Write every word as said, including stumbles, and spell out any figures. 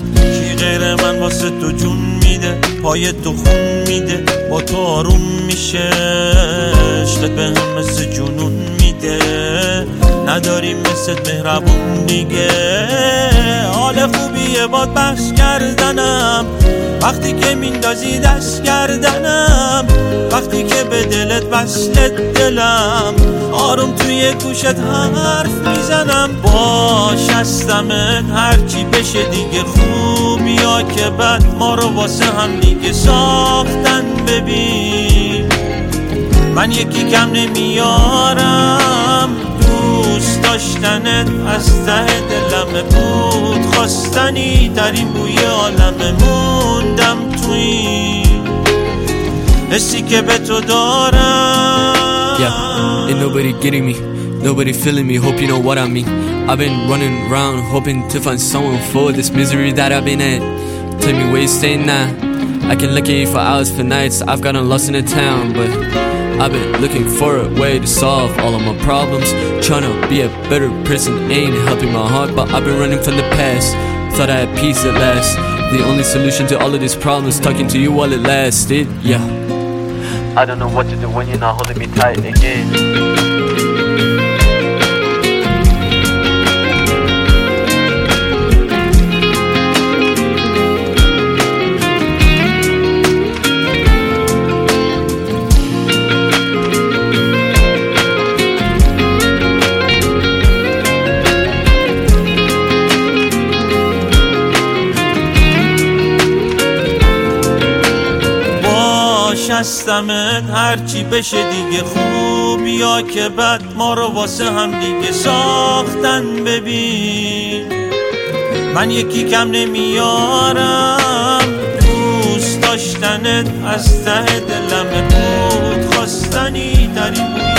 کی غیر من واسه تو جون میده، پای تو خون میده، با تو آروم میشه، عشقت به هم مثل جنون میده، نداری مثل مهربون دیگه. حال خوبیه باد بخش کردنم، وقتی که میندازی دست کردنم، وقتی که به دلت وصلت دلم، آروم توی گوشت حرف میزنم. باش هستمت هرچی بشه دیگه، خوبیا که بد ما رو واسه هم دیگه ساختن. ببین من یکی کم نمیارم، دوست داشتنت از ته دلم بود، خواستنی ترین بوی عالمه، موندم تو این حسی که به تو دارم. Yeah, ain't nobody getting me, nobody feeling me, hope you know what I mean. I've been running around hoping to find someone for this misery that I've been in. Tell me where you staying now, I can look at you for hours, for nights. I've gotten lost in the town, but I've been looking for a way to solve all of my problems, trying to be a better person, ain't helping my heart, but I've been running from the past. Thought I had peace at last, the only solution to all of these problems, talking to you while it lasted. Yeah, I don't know what to do when you're not holding me tight again. هستمت هرچی بشه دیگه، خوبیا که بد ما رو واسه هم دیگه ساختن. ببین من یکی کم نمیارم، دوست داشتنت از ته دلم بود، خواستنی ترین